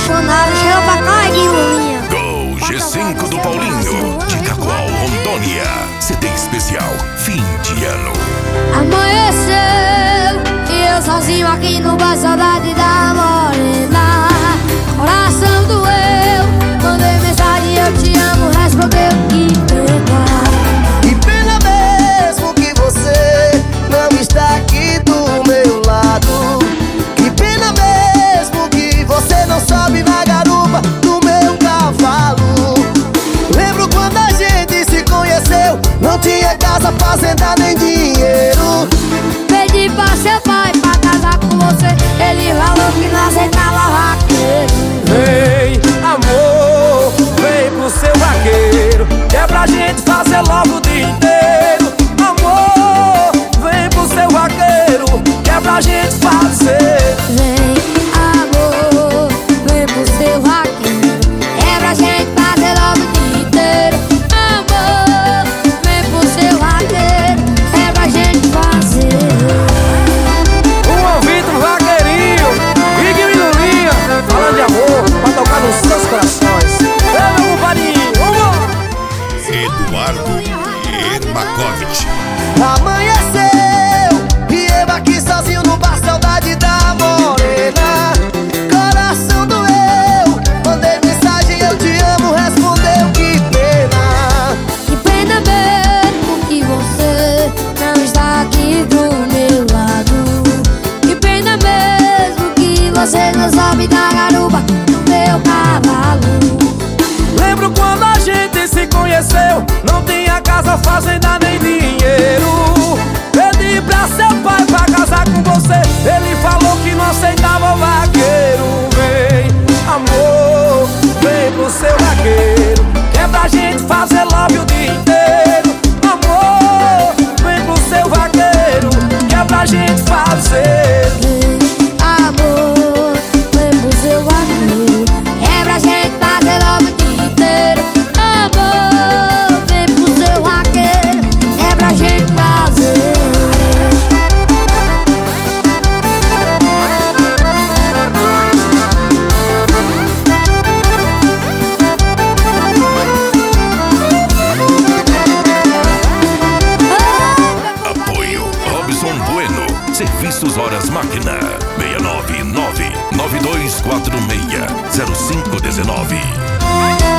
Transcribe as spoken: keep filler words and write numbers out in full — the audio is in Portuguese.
apaixonado, chega pra cá de Lulinha. Gol G cinco do Paulinho, de Cacoal, Rondônia. C D especial, fim de ano. Amanheceu e eu sozinho aqui no bar, saudade da morena. Coração doeu, mandei mensagem, eu te amo, respondeu que pena. Que pena mesmo que você não está aqui do meu lado. Que pena mesmo que você não sobe na garupa do meu cavalo. Lembro quando a gente se conheceu, não tinha casa, fazenda nem dinheiro. Pedi pra seu pai pra casar com você, ele falou que não aceitava vaqueiro. Vem, amor, vem pro seu vaqueiro, que é pra gente fazer logo o dia inteiro. Amor, vem pro seu vaqueiro, que é pra gente fazer. Vem, amor, vem pro seu vaqueiro, é pra gente fazer logo o dia inteiro. Amor, vem pro seu vaqueiro, é pra gente fazer. Um ouvido pro vaqueirinho, Ig e Lulinha, falando de amor, pra tocar nos seus corações. Ei, meu compadrinho, vamos! Eduardo Ermakovich. Amanheceu e eu aqui sozinho no bar, saudade da morena. Coração doeu, mandei mensagem, eu te amo, respondeu que pena. Que pena mesmo que você não está aqui do meu lado. Que pena mesmo que você não sobe da garupa do meu cavalo. Lembro quando a gente se conheceu, não tinha casa, fazenda nem dinheiro. Pedi pra seu pai pra casar com você, ele falou que não aceitava vaqueiro. Vem, amor, vem pro seu vaqueiro, que é pra gente fazer love o dia inteiro. Amor, vem pro seu vaqueiro, que é pra gente fazer. Vem, amor, vem pro seu vaqueiro, é pra gente fazer logo o dia inteiro. Amor, vem pro seu vaqueiro, é pra gente fazer. Apoio Robson Bueno, Serviços Horas Máquina, seis nove nove, nove dois quatro seis, zero cinco um nove.